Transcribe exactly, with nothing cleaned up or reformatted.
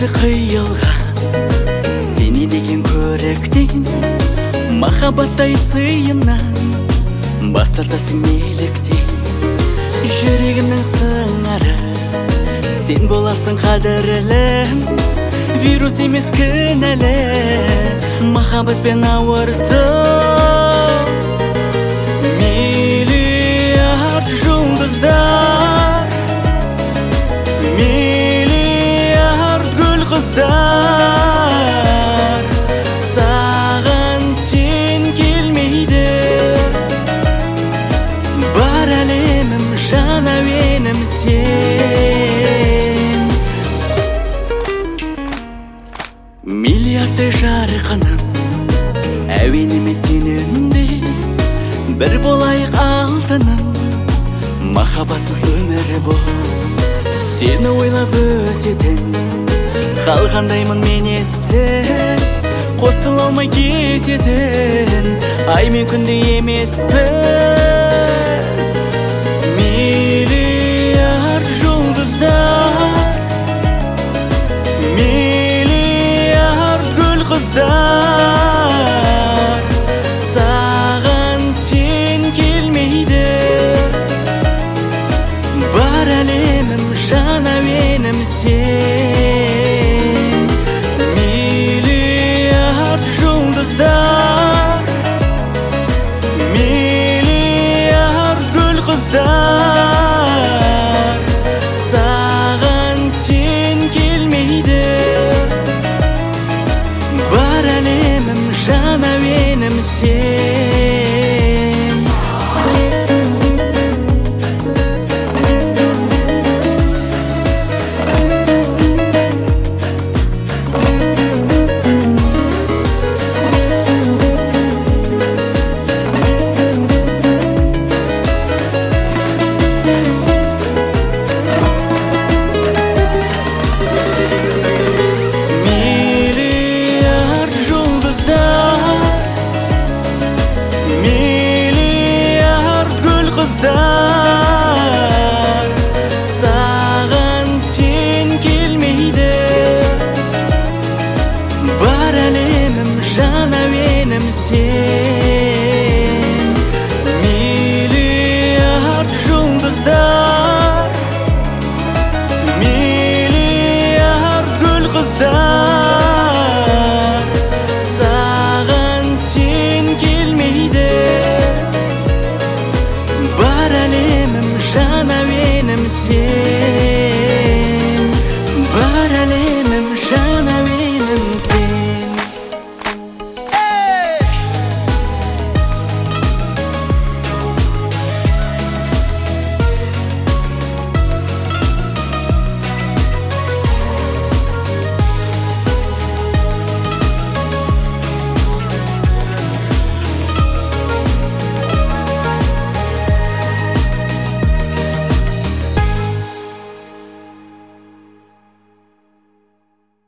өзі қиылған сені деген көріктен, махаббаттай сыйымнан бас тартасың неліктен. Жүрегімнің сыңары сен боласың қадірлім, вирус емес кінәлі, махаббатпен ауыртып. Миллиард жұлдыздар, миллиард гүл қыздар, саған тең келмейді. Бар әлемім, жан әуенім сен. Миллиардтай жарқыным, әуеніме сен үндес. Бір болайық алтыным, махаббатсыз өмір бос. Сені ойлап өтетін, қалғандаймын мен ессіз. Қосыла алмай кететін, ай мен күнде емеспіз. Миллиард жұлдыздар, миллиард гүл қыздар, саған тең келмейді. Бар әлемім, жан әуенім сен. Миллиард жұлдыздар, миллиард гүл қыздар, саған тең келмейді. Бар әлемім, жан әуенім сен.